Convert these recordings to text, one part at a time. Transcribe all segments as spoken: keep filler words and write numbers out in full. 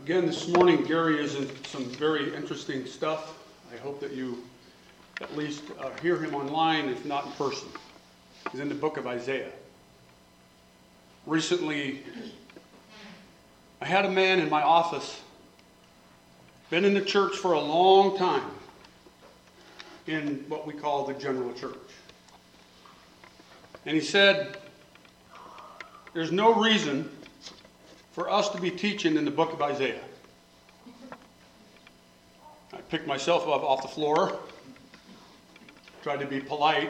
Again, this morning, Gary is in some very interesting stuff. I hope that you at least uh, hear him online, if not in person. He's in the book of Isaiah. Recently, I had a man in my office, been in the church for a long time, in what we call the general church. And he said, there's no reason for us to be teaching in the book of Isaiah. I picked myself up off the floor, tried to be polite,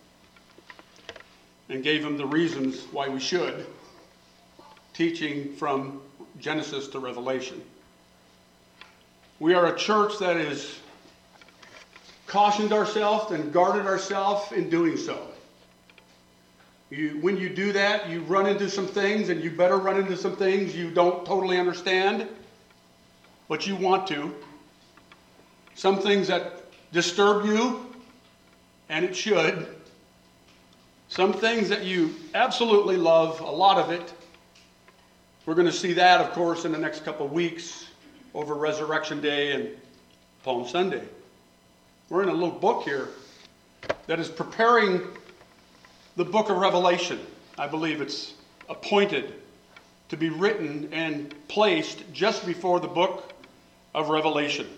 and gave him the reasons why we should, teaching from Genesis to Revelation. We are a church that has cautioned ourselves and guarded ourselves in doing so. You, when you do that, you run into some things, and you better run into some things you don't totally understand, but you want to. Some things that disturb you, and it should. Some things that you absolutely love, a lot of it. We're going to see that, of course, in the next couple of weeks over Resurrection Day and Palm Sunday. We're in a little book here that is preparing the book of Revelation. I believe it's appointed to be written and placed just before the book of Revelation.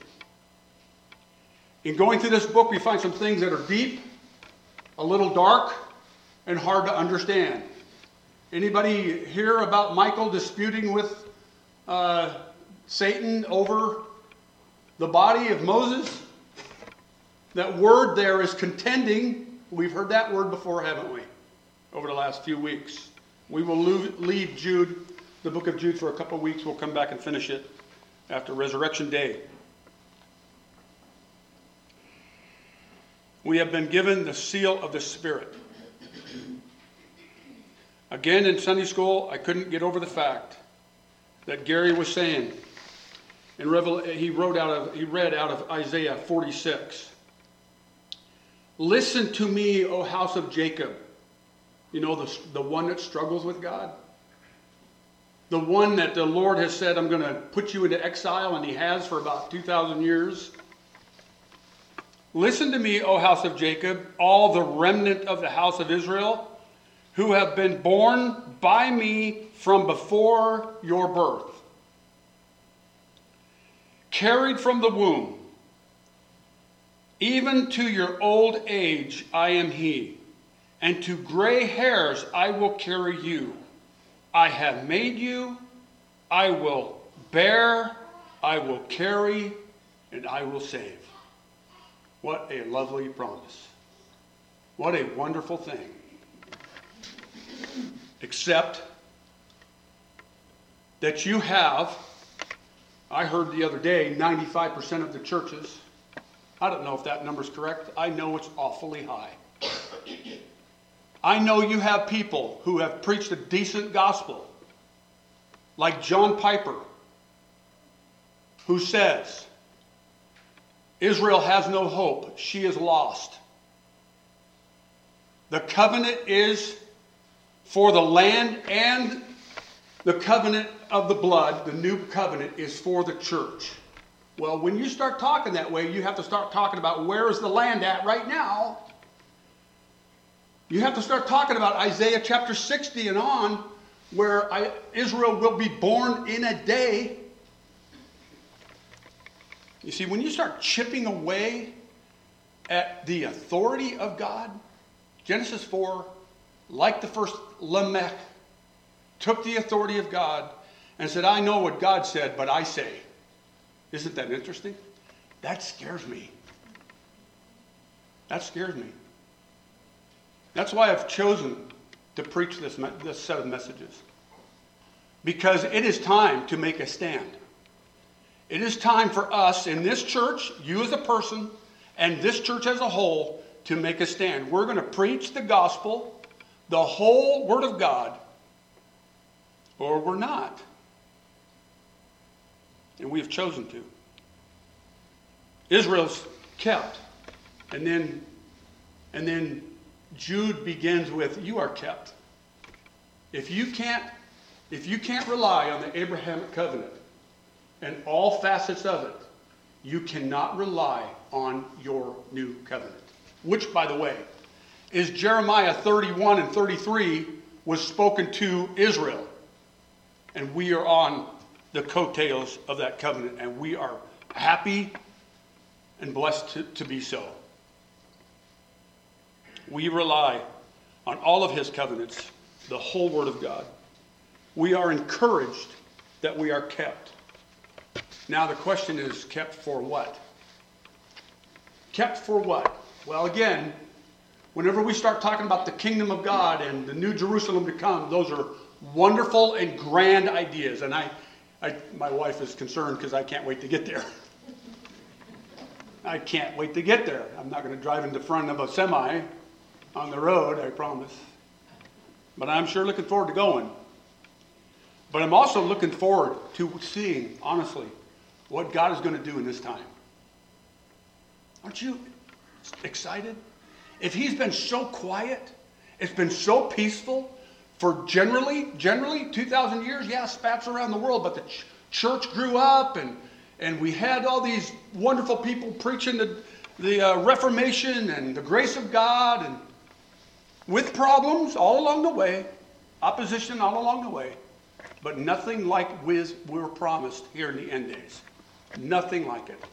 In going through this book, we find some things that are deep, a little dark, and hard to understand. Anybody hear about Michael disputing with uh, Satan over the body of Moses? That word there is contending. We've heard that word before, haven't we? Over the last few weeks. We will leave Jude, the book of Jude, for a couple of weeks. We'll come back and finish it after Resurrection Day. We have been given the seal of the Spirit. Again, in Sunday school, I couldn't get over the fact that Gary was saying, in Revel- he wrote out of, he read out of Isaiah forty-six. Listen to me, O house of Jacob. You know, the, the one that struggles with God. The one that the Lord has said, I'm going to put you into exile, and he has for about two thousand years. Listen to me, O house of Jacob, all the remnant of the house of Israel, who have been born by me from before your birth. Carried from the womb, even to your old age I am he, and to gray hairs I will carry you. I have made you, I will bear, I will carry, and I will save. What a lovely promise. What a wonderful thing. Except that you have, I heard the other day, ninety-five percent of the churches, I don't know if that number's correct, I know it's awfully high. I know you have people who have preached a decent gospel, like John Piper, who says, Israel has no hope, she is lost. The covenant is for the land, and the covenant of the blood, the new covenant, is for the church. Well, when you start talking that way, you have to start talking about where is the land at right now. You have to start talking about Isaiah chapter sixty and on, where I, Israel will be born in a day. You see, when you start chipping away at the authority of God, Genesis four, like the first Lamech, took the authority of God and said, I know what God said, but I say. Isn't that interesting? That scares me. That scares me. That's why I've chosen to preach this, this set of messages. Because it is time to make a stand. It is time for us in this church, you as a person, and this church as a whole, to make a stand. We're going to preach the gospel, the whole Word of God, or we're not. And we have chosen to. Israel's kept. And then, and then Jude begins with, you are kept. If you can't, if you can't rely on the Abrahamic covenant, and all facets of it, you cannot rely on your new covenant. Which, by the way, is Jeremiah thirty-one and thirty-three was spoken to Israel. And we are on the coattails of that covenant, and we are happy and blessed to, to be so. We rely on all of his covenants, the whole Word of God. We are encouraged that we are kept. Now the question is, kept for what? Kept for what? Well, again, whenever we start talking about the kingdom of God and the new Jerusalem to come, those are wonderful and grand ideas. And I, I my wife is concerned because I can't wait to get there. I can't wait to get there. I'm not going to drive in the front of a semi on the road, I promise. But I'm sure looking forward to going. But I'm also looking forward to seeing, honestly, what God is going to do in this time. Aren't you excited? If he's been so quiet, it's been so peaceful for generally, generally two thousand years, yeah, spats around the world, but the ch- church grew up and, and we had all these wonderful people preaching the, the uh, Reformation and the grace of God, and with problems all along the way, opposition all along the way, but nothing like we were promised here in the end days. Nothing like it.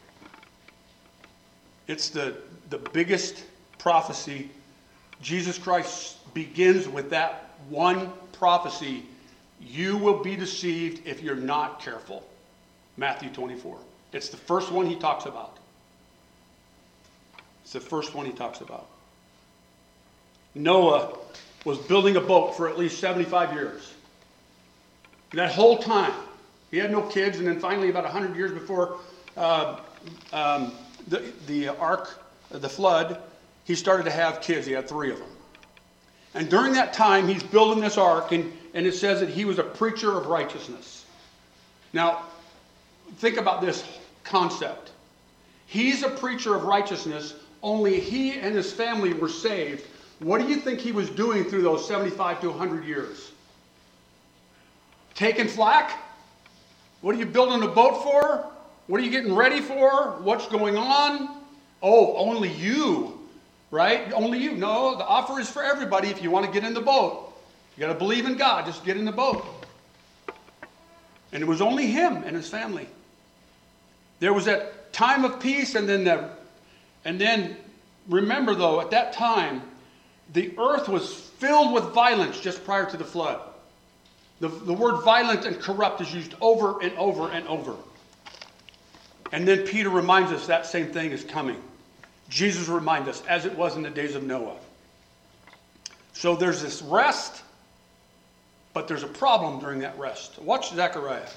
It's the, the biggest prophecy. Jesus Christ begins with that one prophecy. You will be deceived if you're not careful. Matthew twenty-four. It's the first one he talks about. It's the first one he talks about. Noah was building a boat for at least seventy-five years. That whole time, he had no kids, and then finally, about one hundred years before uh, um, the, the ark, the flood, he started to have kids. He had three of them. And during that time, he's building this ark, and, and it says that he was a preacher of righteousness. Now, think about this concept. He's a preacher of righteousness, only he and his family were saved. What do you think he was doing through those seventy-five to one hundred years? Taking flack? What are you building a boat for? What are you getting ready for? What's going on? Oh, only you, right? Only you. No, the offer is for everybody if you want to get in the boat. You got to believe in God. Just get in the boat. And it was only him and his family. There was that time of peace, and then the, and then remember though, at that time, the earth was filled with violence just prior to the flood. The, the word violent and corrupt is used over and over and over. And then Peter reminds us that same thing is coming. Jesus reminds us, as it was in the days of Noah. So there's this rest, but there's a problem during that rest. Watch Zechariah.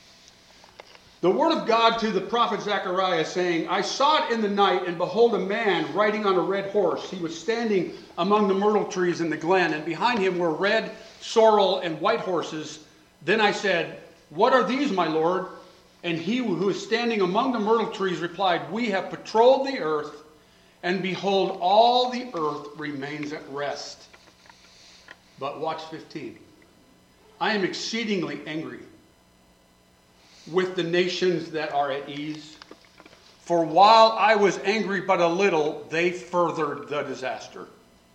The word of God to the prophet Zechariah saying, I saw it in the night, and behold, a man riding on a red horse. He was standing among the myrtle trees in the glen, and behind him were red, sorrel, and white horses. Then I said, what are these, my Lord? And he who is standing among the myrtle trees replied, we have patrolled the earth, and behold, all the earth remains at rest. But watch fifteen. I am exceedingly angry with the nations that are at ease. For while I was angry but a little, they furthered the disaster.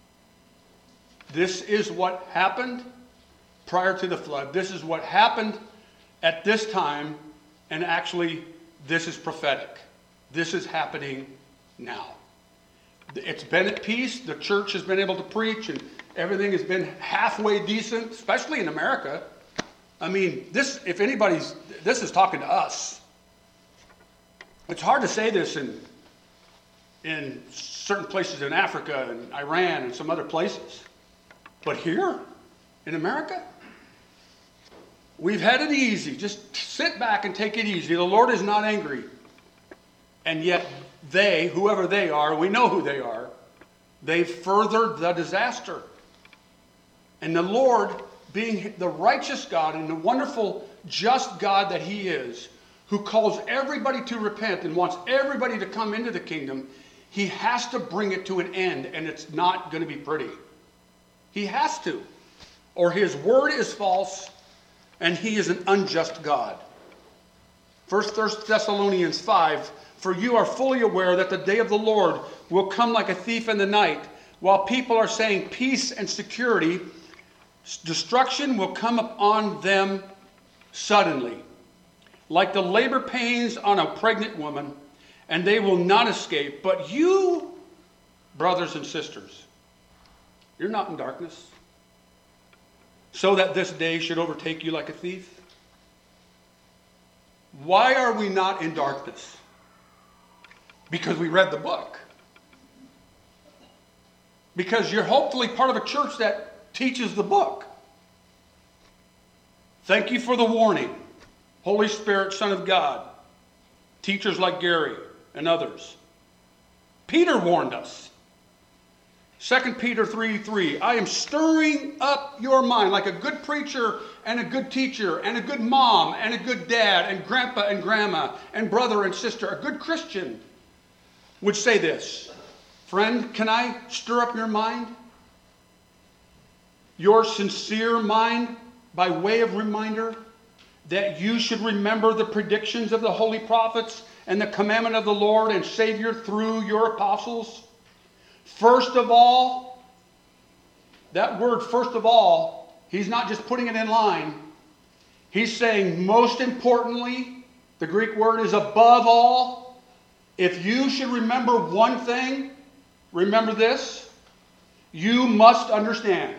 This is what happened prior to the flood. This is what happened at this time, and actually, this is prophetic. This is happening now. It's been at peace. The church has been able to preach, and everything has been halfway decent, especially in America. I mean, this, if anybody's, this is talking to us. It's hard to say this in, in certain places in Africa and Iran and some other places. But here, in America, we've had it easy. Just sit back and take it easy. The Lord is not angry. And yet they, whoever they are, we know who they are, they furthered the disaster. And the Lord, being the righteous God and the wonderful, just God that he is, who calls everybody to repent and wants everybody to come into the kingdom, he has to bring it to an end, and it's not going to be pretty. He has to. Or his word is false, and he is an unjust God. First Thessalonians five, for you are fully aware that the day of the Lord will come like a thief in the night. While people are saying peace and security, destruction will come upon them suddenly, like the labor pains on a pregnant woman, and they will not escape. But you, brothers and sisters, you're not in darkness, so that this day should overtake you like a thief. Why are we not in darkness? Because we read the book. Because you're hopefully part of a church that teaches the book. Thank you for the warning. Holy Spirit, Son of God. Teachers like Gary and others. Peter warned us. Second Peter three three, I am stirring up your mind like a good preacher and a good teacher and a good mom and a good dad and grandpa and grandma and brother and sister. A good Christian would say this. Friend, can I stir up your mind? Your sincere mind by way of reminder that you should remember the predictions of the holy prophets and the commandment of the Lord and Savior through your apostles? First of all, that word first of all, he's not just putting it in line. He's saying most importantly, the Greek word is above all. If you should remember one thing, remember this. You must understand.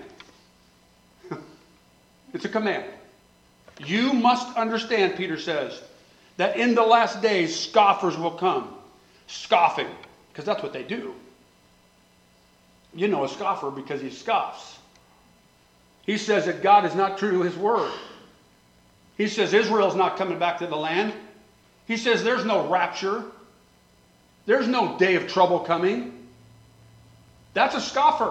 It's a command. You must understand, Peter says, that in the last days scoffers will come. Scoffing, because that's what they do. You know a scoffer because he scoffs. He says that God is not true to his word. He says Israel's not coming back to the land. He says there's no rapture. There's no day of trouble coming. That's a scoffer.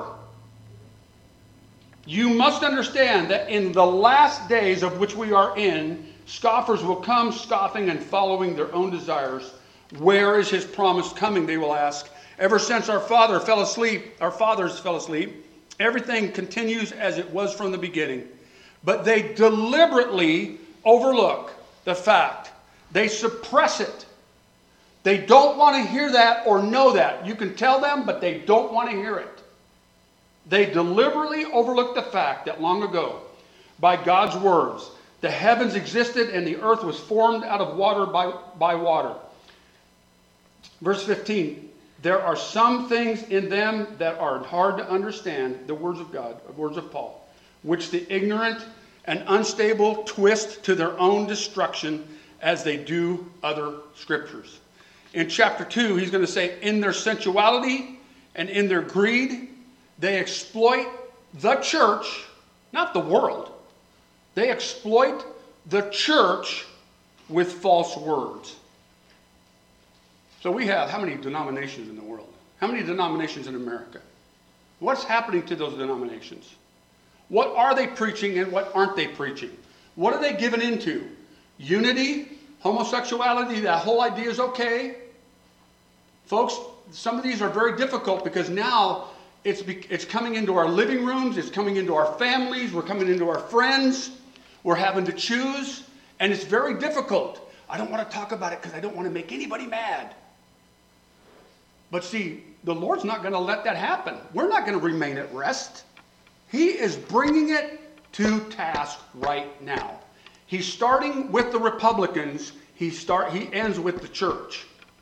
You must understand that in the last days of which we are in, scoffers will come scoffing and following their own desires. Where is his promised coming, they will ask. Ever since our father fell asleep, our fathers fell asleep, everything continues as it was from the beginning. But they deliberately overlook the fact. They suppress it. They don't want to hear that or know that. You can tell them, but they don't want to hear it. They deliberately overlook the fact that long ago, by God's words, the heavens existed and the earth was formed out of water by, by water. Verse fifteen, there are some things in them that are hard to understand, the words of God, the words of Paul, which the ignorant and unstable twist to their own destruction as they do other scriptures. In chapter two, he's going to say, in their sensuality and in their greed, they exploit the church, not the world. They exploit the church with false words. So we have how many denominations in the world? How many denominations in America? What's happening to those denominations? What are they preaching and what aren't they preaching? What are they given into? Unity? Homosexuality? That whole idea is okay? Folks, some of these are very difficult because now it's, it's coming into our living rooms, it's coming into our families, we're coming into our friends, we're having to choose, and it's very difficult. I don't want to talk about it because I don't want to make anybody mad. But see, the Lord's not going to let that happen. We're not going to remain at rest. He is bringing it to task right now. He's starting with the Republicans. He start. He ends with the church.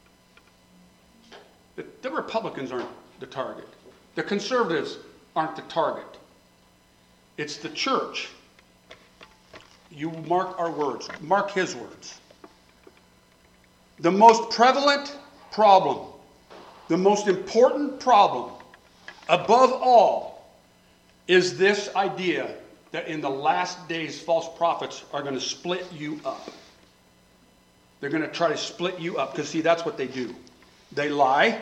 The, the Republicans aren't the target. The conservatives aren't the target. It's the church. You mark our words. Mark his words. The most prevalent problem, the most important problem, above all, is this idea that in the last days, false prophets are going to split you up. They're going to try to split you up, because see, that's what they do. They lie.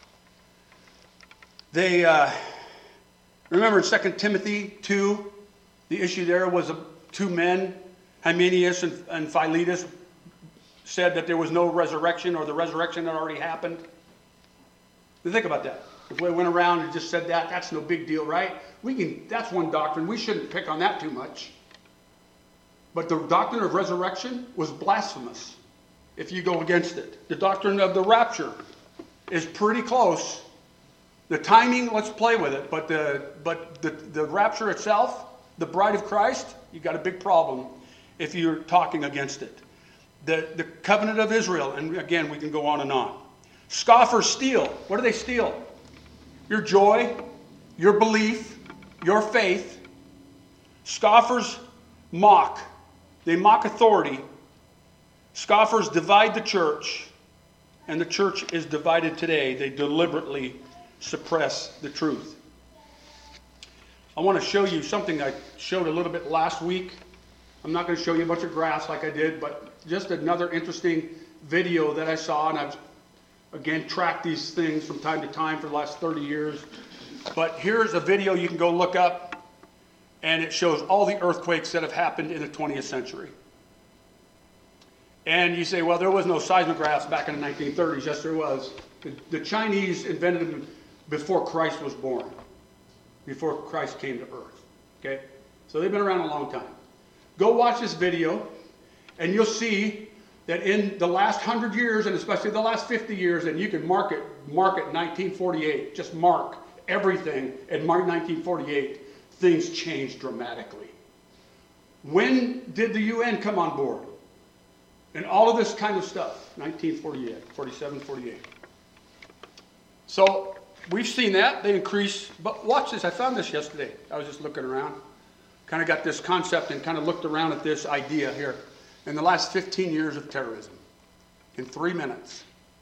They, uh, remember in Second Timothy two, the issue there was a, two men, Hymenaeus and, and Philetus, said that there was no resurrection, or the resurrection had already happened. Now think about that. If we went around and just said that, that's no big deal, right? We can. That's one doctrine. We shouldn't pick on that too much. But the doctrine of resurrection was blasphemous. if you go against it. The doctrine of the rapture is pretty close. The timing, let's play with it, but the but the, the rapture itself, the bride of Christ, you got a big problem if you're talking against it. The, the covenant of Israel, and again, we can go on and on. Scoffers steal. What do they steal? Your joy, your belief, your faith. Scoffers mock. They mock authority. Scoffers divide the church, and the church is divided today. They deliberately suppress the truth. I want to show you something I showed a little bit last week. I'm not going to show you a bunch of graphs like I did, but just another interesting video that I saw, and I've, again, tracked these things from time to time for the last thirty years. But here's a video you can go look up, and it shows all the earthquakes that have happened in the twentieth century. And you say, well, there was no seismographs back in the nineteen thirties. Yes, there was. The, the Chinese invented them before Christ was born, before Christ came to earth. Okay? So they've been around a long time. Go watch this video, and you'll see that in the last hundred years, and especially the last fifty years, and you can mark it, mark it nineteen forty-eight, just mark everything at March nineteen forty-eight, things changed dramatically. When did the U N come on board? And all of this kind of stuff, nineteen forty-eight, forty-seven, forty-eight. So we've seen that, they increase, but watch this, I found this yesterday. I was just looking around, kind of got this concept and kind of looked around at this idea here. In the last fifteen years of terrorism, in three minutes.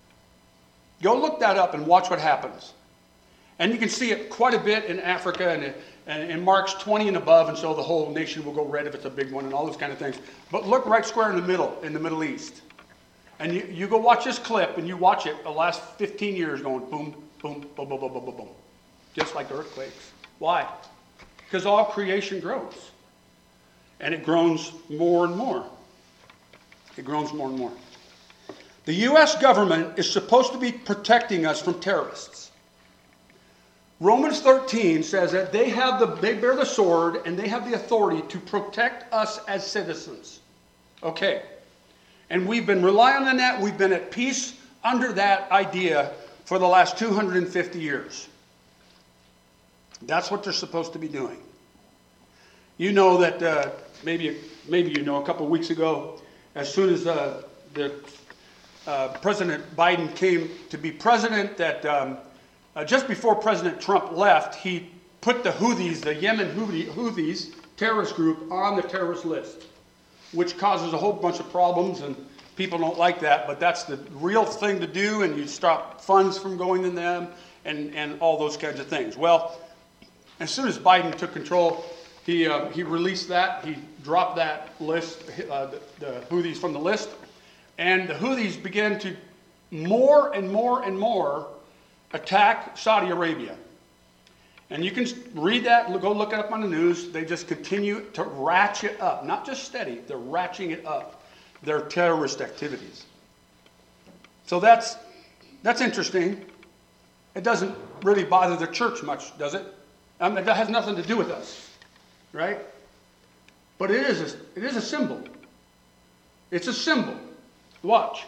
Go look that up and watch what happens. And you can see it quite a bit in Africa, and it, and it marks twenty and above, and so the whole nation will go red if it's a big one and all those kind of things. But look right square in the middle, in the Middle East. And you, you go watch this clip, and you watch it the last fifteen years going boom, boom, boom, boom, boom, boom, boom, boom. Just like earthquakes. Why? Because all creation grows. And it grows more and more. It grows more and more. The U S government is supposed to be protecting us from terrorists. Romans thirteen says that they have the they bear the sword and they have the authority to protect us as citizens. Okay. And we've been relying on that. We've been at peace under that idea for the last two hundred fifty years. That's what they're supposed to be doing. You know that uh, maybe maybe you know a couple of weeks ago, as soon as uh, the uh, President Biden came to be president, that um, uh, just before President Trump left, he put the Houthis, the Yemen Houthis terrorist group, on the terrorist list, which causes a whole bunch of problems, and people don't like that, but that's the real thing to do, and you stop funds from going to them, and, and all those kinds of things. Well, as soon as Biden took control, he uh, he released that, he dropped that list, uh, the, the Houthis from the list, and the Houthis began to more and more and more attack Saudi Arabia. And you can read that, go look it up on the news. They just continue to ratchet up, not just steady, they're ratcheting it up, their terrorist activities. So that's that's interesting. It doesn't really bother the church much, does it? I mean, that has nothing to do with us, right? But it is a, it is a symbol. It's a symbol. Watch.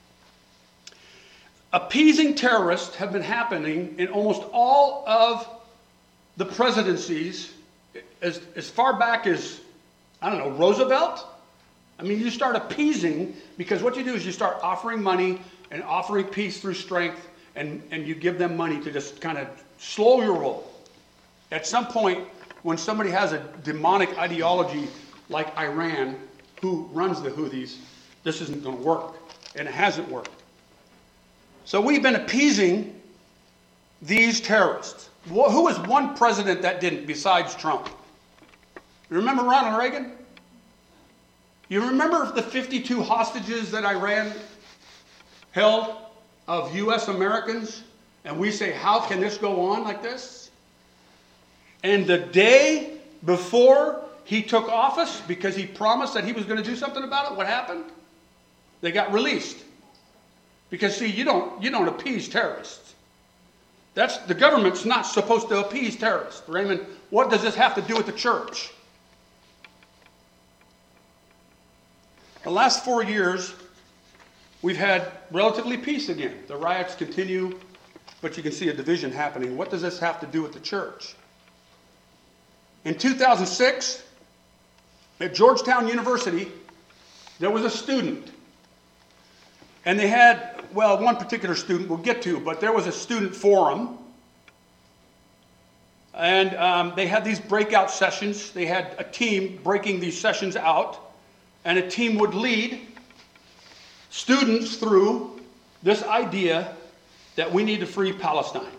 Appeasing terrorists have been happening in almost all of the presidencies as, as far back as, I don't know, Roosevelt. I mean, you start appeasing, because what you do is you start offering money and offering peace through strength, and, and you give them money to just kind of slow your roll. At some point, when somebody has a demonic ideology like Iran, who runs the Houthis, this isn't going to work, and it hasn't worked. So we've been appeasing these terrorists. Who was one president that didn't besides Trump? You remember Ronald Reagan? You remember the fifty-two hostages that Iran held of U S Americans? And we say, how can this go on like this? And the day before he took office, because he promised that he was going to do something about it, what happened? They got released. Because, see, you don't, you don't appease terrorists. That's, the government's not supposed to appease terrorists. Raymond, what does this have to do with the church? The last four years, we've had relatively peace again. The riots continue, but you can see a division happening. What does this have to do with the church? In two thousand six, at Georgetown University, there was a student. And they had, well, one particular student we'll get to, but there was a student forum. And um, they had these breakout sessions. They had a team breaking these sessions out. And a team would lead students through this idea that we need to free Palestine.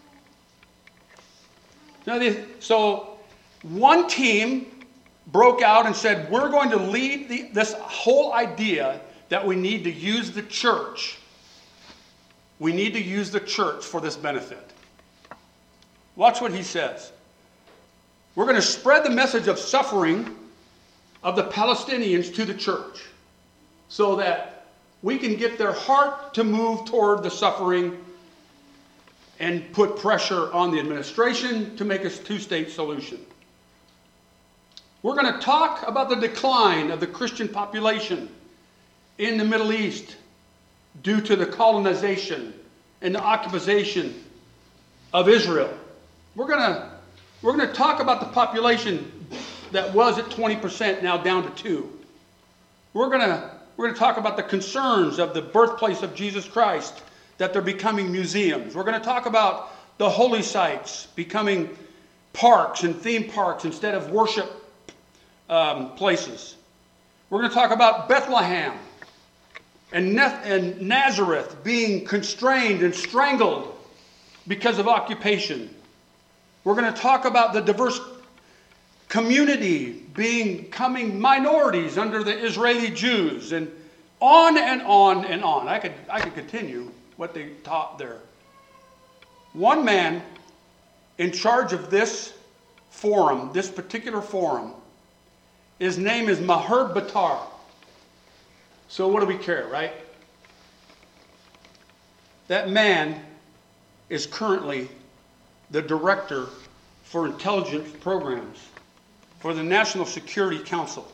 Now, they, so one team broke out and said, we're going to lead the, this whole idea that we need to use the church. We need to use the church for this benefit. Watch what he says. We're going to spread the message of suffering of the Palestinians to the church so that we can get their heart to move toward the suffering and put pressure on the administration to make a two-state solution. We're going to talk about the decline of the Christian population in the Middle East due to the colonization and the occupation of Israel. We're going to we're going to talk about the population that was at twenty percent now down to two. We're going to we're going to talk about the concerns of the birthplace of Jesus Christ, that they're becoming museums. We're going to talk about the holy sites becoming parks and theme parks instead of worship um, places. We're going to talk about Bethlehem and, Neth- and Nazareth being constrained and strangled because of occupation. We're going to talk about the diverse community being becoming minorities under the Israeli Jews, and on and on and on. I could I could continue what they taught there. One man in charge of this forum, this particular forum, his name is Maher Batar. So what do we care, right? That man is currently the director for intelligence programs for the National Security Council.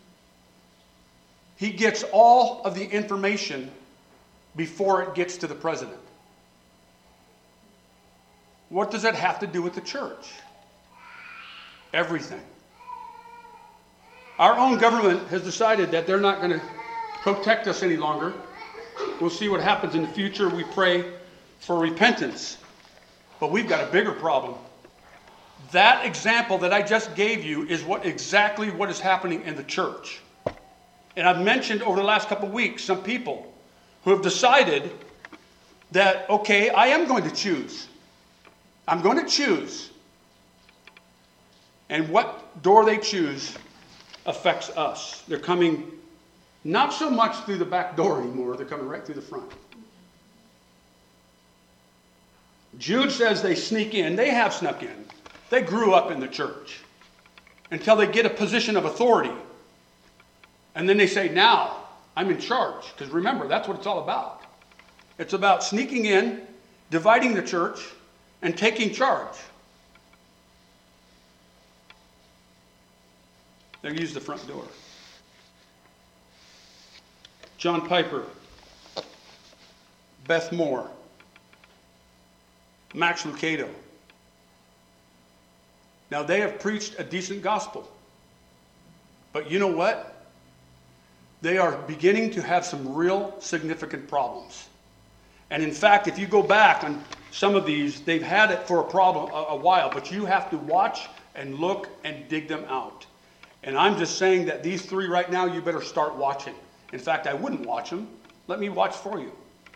He gets all of the information before it gets to the president. What does that have to do with the church? Everything. Our own government has decided that they're not going to protect us any longer. We'll see what happens in the future. We pray for repentance. But we've got a bigger problem. That example that I just gave you is what exactly what is happening in the church. And I've mentioned over the last couple of weeks some people who have decided that, okay, I am going to choose. I'm going to choose. And what door they choose affects us. They're coming not so much through the back door anymore. They're coming right through the front. Jude says they sneak in. They have snuck in. They grew up in the church until they get a position of authority. And then they say, now I'm in charge. Because remember, that's what it's all about. It's about sneaking in, dividing the church, and taking charge. They use the front door. John Piper, Beth Moore, Max Lucado. Now, they have preached a decent gospel. But you know what? They are beginning to have some real significant problems. And in fact, if you go back on some of these, they've had it for a problem a, a while, but you have to watch and look and dig them out. And I'm just saying that these three right now, you better start watching. In fact, I wouldn't watch them. Let me watch for you.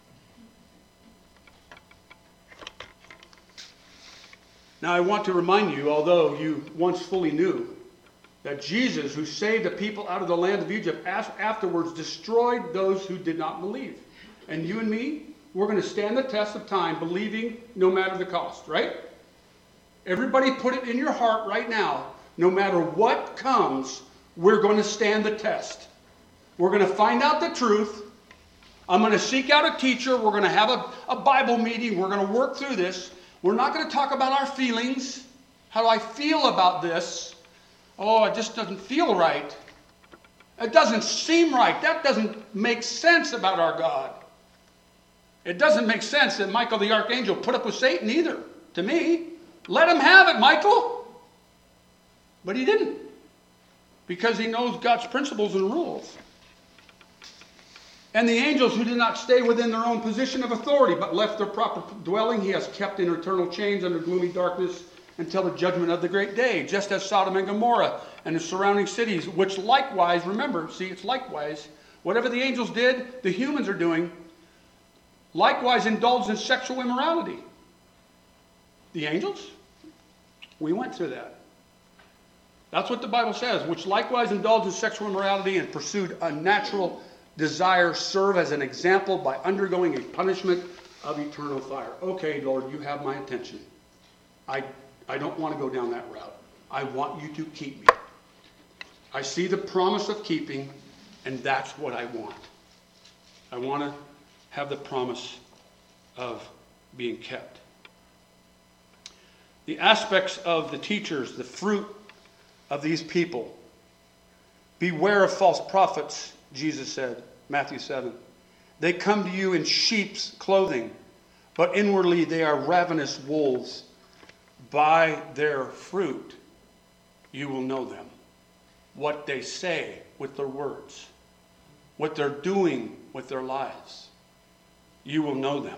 Now, I want to remind you, although you once fully knew, that Jesus, who saved the people out of the land of Egypt, afterwards destroyed those who did not believe. And you and me, we're going to stand the test of time believing no matter the cost, right? Everybody put it in your heart right now. No matter what comes, we're going to stand the test. We're going to find out the truth. I'm going to seek out a teacher. We're going to have a, a Bible meeting. We're going to work through this. We're not going to talk about our feelings. How do I feel about this? Oh, it just doesn't feel right. It doesn't seem right. That doesn't make sense about our God. It doesn't make sense that Michael the archangel put up with Satan either, to me. Let him have it, Michael. But he didn't. Because he knows God's principles and rules. And the angels who did not stay within their own position of authority, but left their proper dwelling, he has kept in eternal chains under gloomy darkness until the judgment of the great day, just as Sodom and Gomorrah and the surrounding cities, which likewise, remember, see, it's likewise, whatever the angels did, the humans are doing, likewise indulged in sexual immorality. The angels? We went through that. That's what the Bible says, which likewise indulged in sexual immorality and pursued unnatural desire, serve as an example by undergoing a punishment of eternal fire. Okay, Lord, you have my attention. I, I don't want to go down that route. I want you to keep me. I see the promise of keeping, and that's what I want. I want to have the promise of being kept. The aspects of the teachers, the fruit of these people. Beware of false prophets, Jesus said, Matthew seven. They come to you in sheep's clothing, but inwardly they are ravenous wolves. By their fruit you will know them. What they say with their words, what they're doing with their lives, you will know them.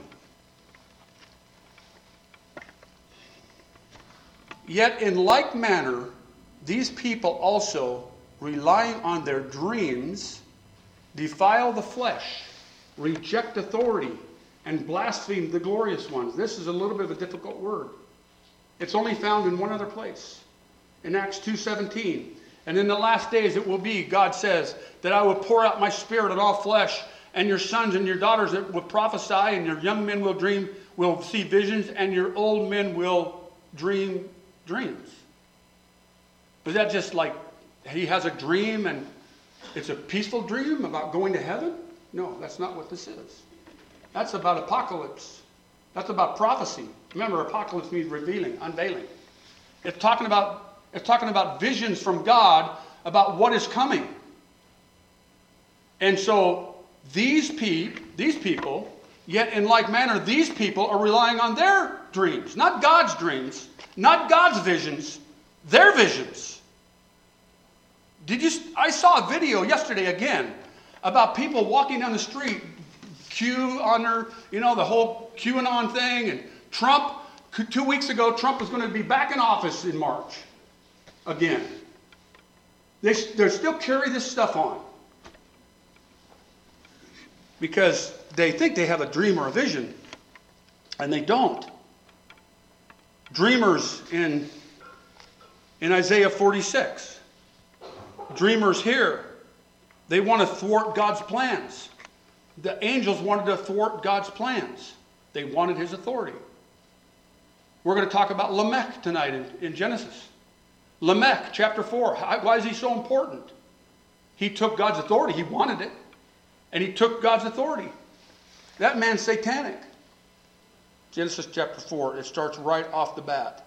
Yet in like manner, these people also, relying on their dreams, defile the flesh, reject authority, and blaspheme the glorious ones. This is a little bit of a difficult word. It's only found in one other place, in Acts two seventeen. And in the last days it will be, God says, that I will pour out my spirit on all flesh, and your sons and your daughters will prophesy, and your young men will dream, will see visions, and your old men will dream dreams. Is that just like he has a dream and it's a peaceful dream about going to heaven? No, that's not what this is. That's about apocalypse. That's about prophecy. Remember, apocalypse means revealing, unveiling. It's talking about, it's talking about visions from God about what is coming. And so these, pe- these people, yet in like manner, these people are relying on their dreams, not God's dreams, not God's visions, their visions. Did you? I saw a video yesterday again about people walking down the street, Q on their, you know, the whole QAnon thing, and Trump. Two weeks ago, Trump was going to be back in office in March again. They they still carry this stuff on because they think they have a dream or a vision, and they don't. Dreamers in in Isaiah forty-six. Dreamers here, they want to thwart God's plans. The angels wanted to thwart God's plans. They wanted his authority. We're going to talk about Lamech tonight in, in Genesis. Lamech, chapter four. How, why is he so important? He took God's authority. He wanted it. And he took God's authority. That man's satanic. Genesis chapter four. It starts right off the bat.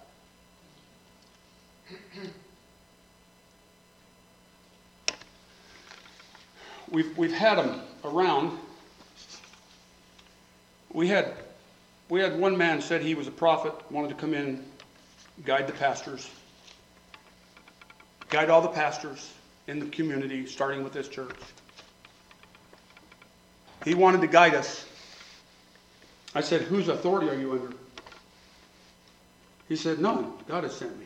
We've, we've had them around. We had, we had one man said he was a prophet, wanted to come in, guide the pastors, guide all the pastors in the community, starting with this church. He wanted to guide us. I said, whose authority are you under? He said, none. God has sent me.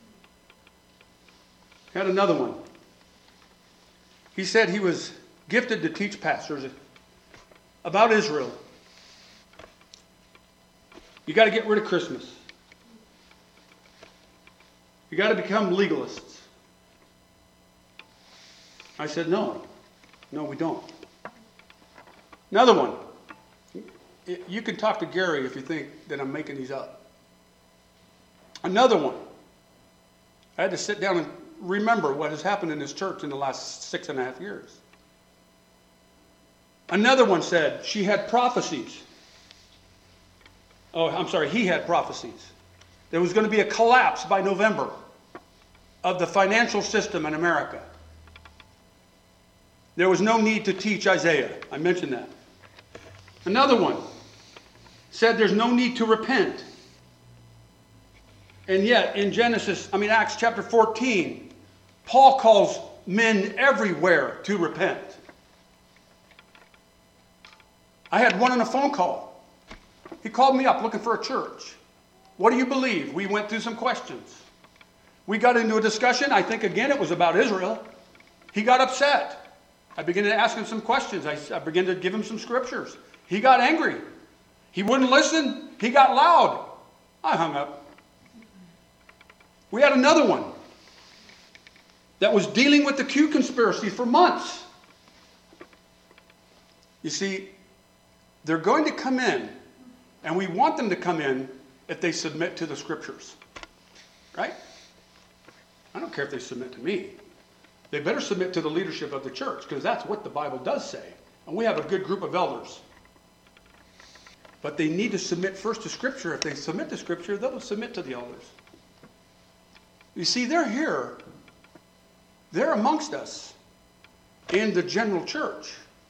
Had another one. He said he was gifted to teach pastors about Israel. You got to get rid of Christmas. You got to become legalists. I said, no. No, we don't. Another one. You can talk to Gary if you think that I'm making these up. Another one. I had to sit down and remember what has happened in this church in the last six and a half years. Another one said she had prophecies. Oh, I'm sorry, he had prophecies. There was going to be a collapse by November of the financial system in America. There was no need to teach Isaiah. I mentioned that. Another one said there's no need to repent. And yet, in Genesis, I mean, Acts chapter fourteen, Paul calls men everywhere to repent. I had one on a phone call. He called me up looking for a church. What do you believe? We went through some questions. We got into a discussion. I think, again, it was about Israel. He got upset. I began to ask him some questions. I, I began to give him some scriptures. He got angry. He wouldn't listen. He got loud. I hung up. We had another one that was dealing with the Q conspiracy for months. You see, they're going to come in, and we want them to come in if they submit to the scriptures. Right? I don't care if they submit to me. They better submit to the leadership of the church, because that's what the Bible does say. And we have a good group of elders. But they need to submit first to Scripture. If they submit to Scripture, they'll submit to the elders. You see, they're here. They're amongst us in the general church.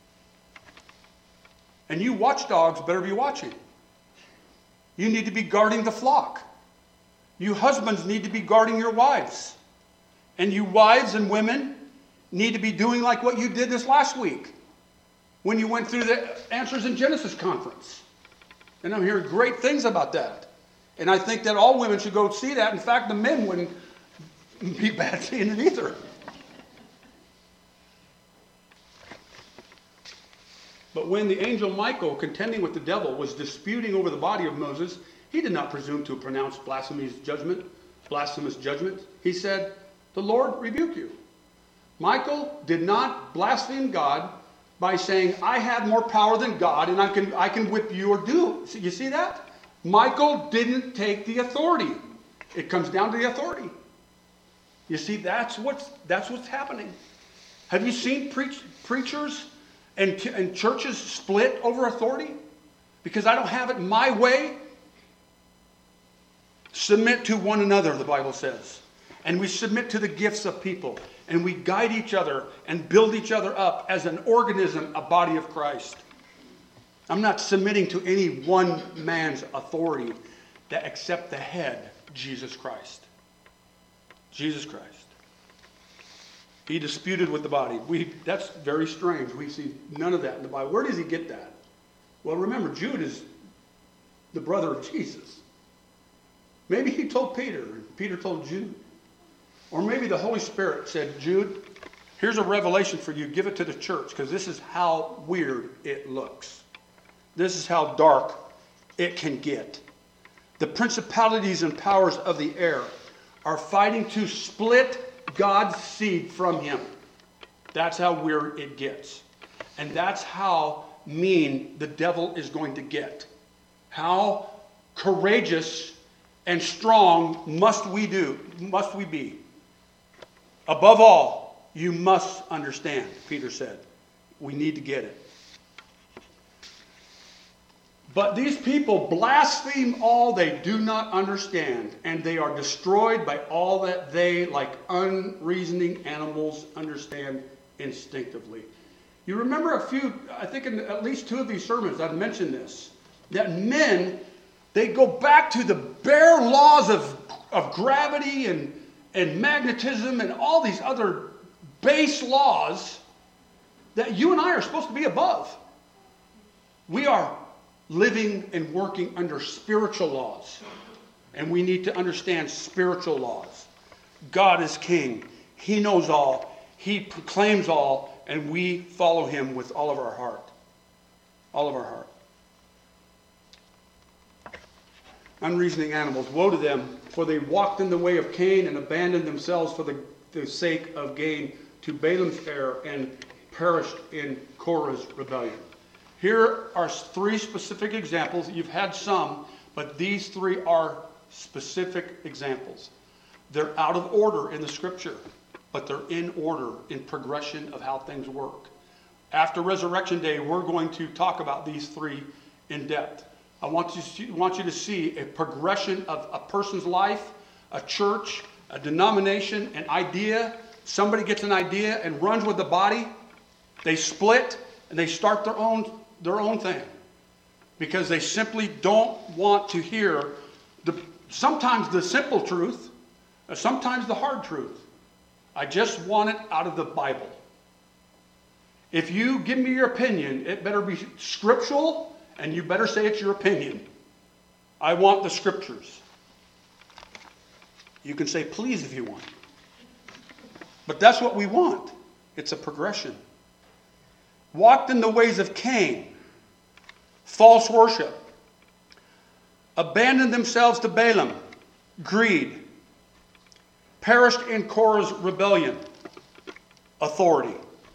And you watchdogs better be watching. You need to be guarding the flock. You husbands need to be guarding your wives. And you wives and women need to be doing like what you did this last week when you went through the Answers in Genesis conference. And I'm hearing great things about that. And I think that all women should go see that. In fact, the men wouldn't be bad seeing it either. But when the angel Michael, contending with the devil, was disputing over the body of Moses, he did not presume to pronounce blasphemous judgment, blasphemous judgment. He said, "The Lord rebuke you." Michael did not blaspheme God by saying, "I have more power than God, and I can I can whip you or do." You see that? Michael didn't take the authority. It comes down to the authority. You see, that's what's that's what's happening. Have you seen preach, preachers and, and churches split over authority? Because I don't have it my way. Submit to one another, the Bible says. And we submit to the gifts of people. And we guide each other and build each other up as an organism, a body of Christ. I'm not submitting to any one man's authority that except the head, Jesus Christ. Jesus Christ. He disputed with the body. We, that's very strange. We see none of that in the Bible. Where does he get that? Well, remember, Jude is the brother of Jesus. Maybe he told Peter, and Peter told Jude. Or maybe the Holy Spirit said, "Jude, here's a revelation for you. Give it to the church, because this is how weird it looks. This is how dark it can get. The principalities and powers of the air are fighting to split God's seed from him." That's how weird it gets. And that's how mean the devil is going to get. How courageous and strong must we do, must we be? Above all, you must understand, Peter said. We need to get it. But these people blaspheme all they do not understand, and they are destroyed by all that they, like unreasoning animals, understand instinctively. You remember a few, I think in at least two of these sermons I've mentioned this, that men, they go back to the bare laws of, of gravity and, and magnetism and all these other base laws that you and I are supposed to be above. We are living and working under spiritual laws. And we need to understand spiritual laws. God is king. He knows all. He proclaims all. And we follow him with all of our heart. All of our heart. Unreasoning animals, woe to them, for they walked in the way of Cain and abandoned themselves for the, the sake of gain to Balaam's error and perished in Korah's rebellion. Here are three specific examples. You've had some, but these three are specific examples. They're out of order in the scripture, but they're in order in progression of how things work. After Resurrection Day, we're going to talk about these three in depth. I want you, want you to see a progression of a person's life, a church, a denomination, an idea. Somebody gets an idea and runs with the body, They split and they start their own, their own thing because they simply don't want to hear the, sometimes the simple truth, sometimes the hard truth. I just want it out of the Bible. If you give me your opinion, it better be scriptural, and you better say it's your opinion. I want the scriptures. You can say please if you want. But that's what we want. It's a progression. Walked in the ways of Cain, false worship. Abandoned themselves to Balaam, greed. Perished in Korah's rebellion, authority.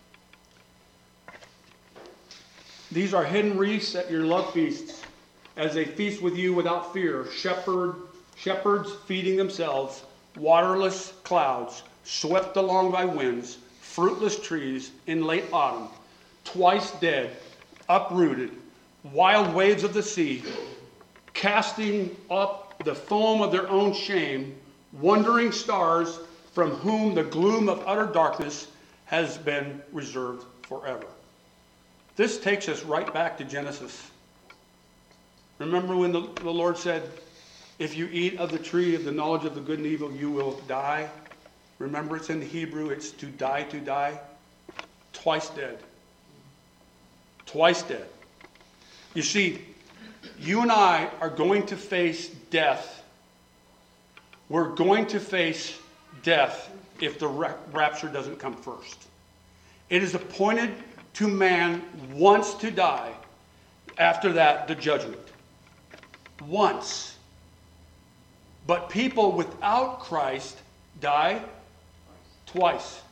These are hidden wreaths at your love feasts, as they feast with you without fear. Shepherd, shepherds feeding themselves, waterless clouds, swept along by winds, fruitless trees in late autumn, twice dead, uprooted, wild waves of the sea, casting up the foam of their own shame, wandering stars from whom the gloom of utter darkness has been reserved forever. This takes us right back to Genesis. Remember when the, the Lord said, if you eat of the tree of the knowledge of the good and evil, you will die? Remember, it's in the Hebrew, it's to die, to die. Twice dead. Twice dead. You see, you and I are going to face death. We're going to face death if the rapture doesn't come first. It is appointed to man once to die. After that, the judgment. Once. But people without Christ die twice.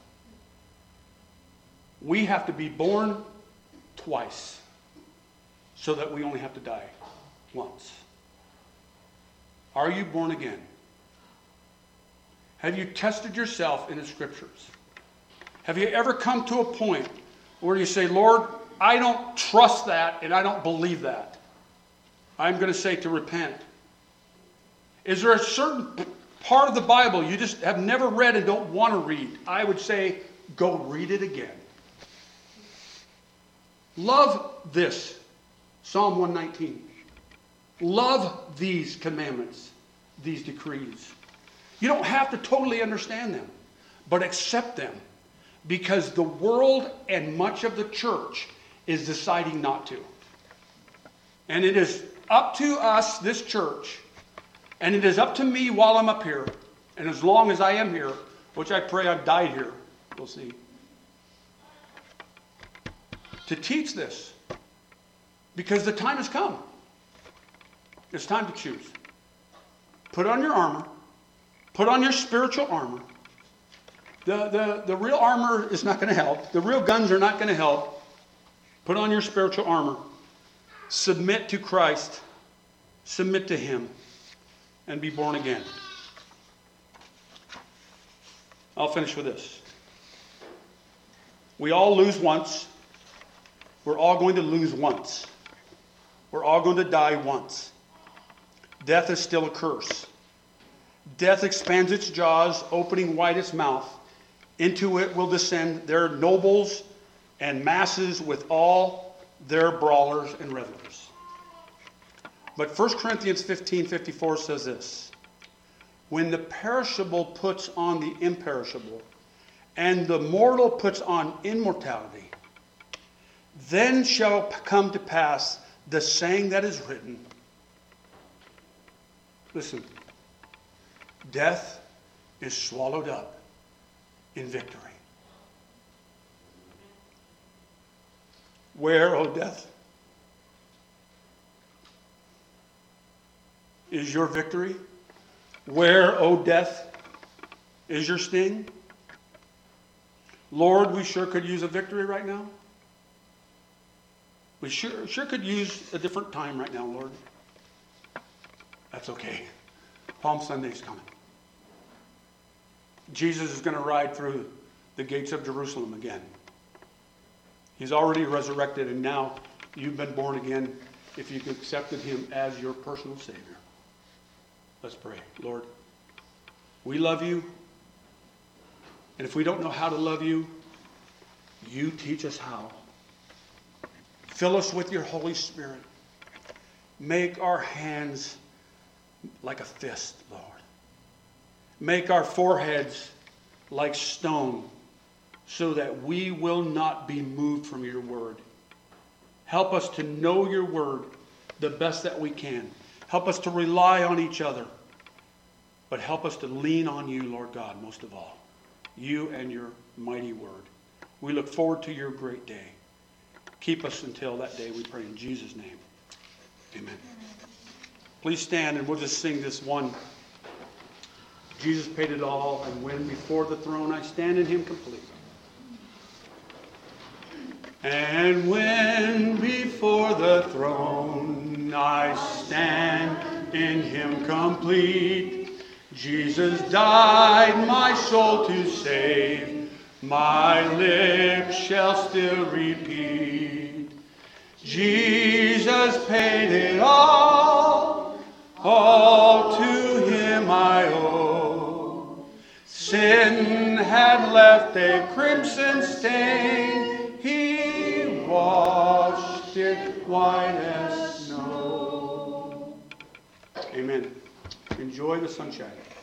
We have to be born twice so that we only have to die once. Are you born again? Have you tested yourself in the scriptures? Have you ever come to a point where you say, Lord, I don't trust that and I don't believe that? I'm going to say to repent. Is there a certain part of the Bible you just have never read and don't want to read? I would say, go read it again. Love this, Psalm one nineteen. Love these commandments, these decrees. You don't have to totally understand them, but accept them, because the world and much of the church is deciding not to. And it is up to us, this church, and it is up to me while I'm up here, and as long as I am here, which I pray I've died here, we'll see, to teach this, because the time has come. It's time to choose. Put on your armor. Put on your spiritual armor. The, the, the real armor is not going to help. The real guns are not going to help. Put on your spiritual armor. Submit to Christ. Submit to Him. And be born again. I'll finish with this. We all lose once. We're all going to lose once. We're all going to die once. Death is still a curse. Death expands its jaws, opening wide its mouth. Into it will descend their nobles and masses with all their brawlers and revelers. But First Corinthians fifteen fifty-four says this: when the perishable puts on the imperishable, and the mortal puts on immortality, then shall come to pass the saying that is written. Listen. Death is swallowed up in victory. Where, O death, is your victory? Where, O death, is your sting? Lord, we sure could use a victory right now. We sure, sure could use a different time right now, Lord. That's okay. Palm Sunday's coming. Jesus is going to ride through the gates of Jerusalem again. He's already resurrected, and now you've been born again if you've accepted Him as your personal Savior. Let's pray. Lord, we love You, and if we don't know how to love You, You teach us how. Fill us with your Holy Spirit. Make our hands like a fist, Lord. Make our foreheads like stone, so that we will not be moved from your word. Help us to know your word the best that we can. Help us to rely on each other. But help us to lean on you, Lord God, most of all. You and your mighty word. We look forward to your great day. Keep us until that day, we pray in Jesus' name. Amen. Please stand and we'll just sing this one. Jesus paid it all, and when before the throne I stand in him complete. And when before the throne I stand in him complete, Jesus died my soul to save, my lips shall still repeat. Jesus paid it all, all to him I owe. Sin had left a crimson stain, he washed it white as snow. Amen. Enjoy the sunshine.